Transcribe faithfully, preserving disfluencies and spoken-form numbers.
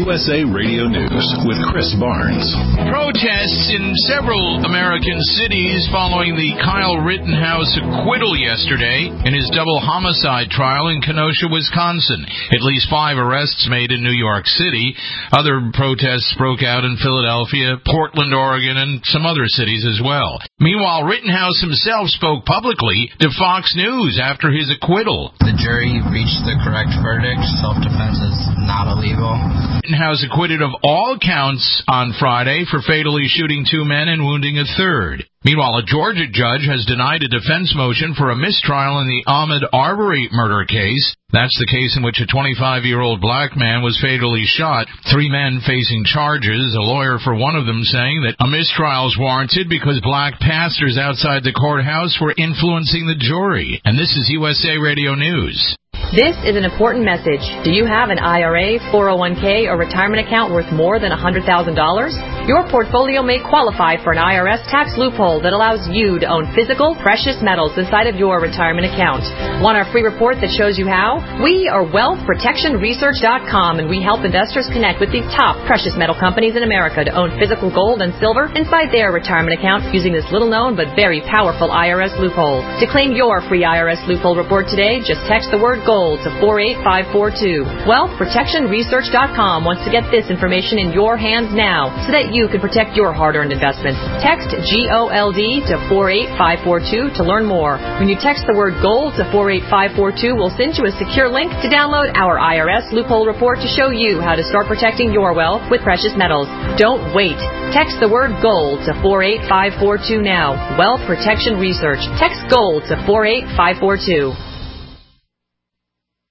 S A Radio News with Chris Barnes. Protests in several American cities following the Kyle Rittenhouse acquittal yesterday in his double homicide trial in Kenosha, Wisconsin. At least five arrests made in New York City. Other protests broke out in Philadelphia, Portland, Oregon, and some other cities as well. Meanwhile, Rittenhouse himself spoke publicly to Fox News after his acquittal. The jury reached the correct verdict. Self-defense is not illegal. Rittenhouse acquitted of all counts on Friday for fatally shooting two men and wounding a third. Meanwhile, a Georgia judge has denied a defense motion for a mistrial in the Ahmaud Arbery murder case. That's the case in which a twenty-five-year-old black man was fatally shot. Three men facing charges, a lawyer for one of them saying that a mistrial is warranted because black pastors outside the courthouse were influencing the jury. And this is U S A Radio News. This is an important message. Do you have an I R A, four oh one k, or retirement account worth more than one hundred thousand dollars? Your portfolio may qualify for an I R S tax loophole that allows you to own physical, precious metals inside of your retirement account. Want our free report that shows you how? We are wealth protection research dot com, and we help investors connect with the top precious metal companies in America to own physical gold and silver inside their retirement account using this little-known but very powerful I R S loophole. To claim your free I R S loophole report today, just text the word GOLD to four eight five four two. wealth protection research dot com wants to get this information in your hands now so that you can protect your hard-earned investments. Text G O L D to four eight five four two to learn more. When you text the word GOLD to four eight five four two, we'll send you a secure link to download our I R S loophole report to show you how to start protecting your wealth with precious metals. Don't wait. Text the word GOLD to four eight five four two now. Wealth Protection Research. Text GOLD to four eight five four two.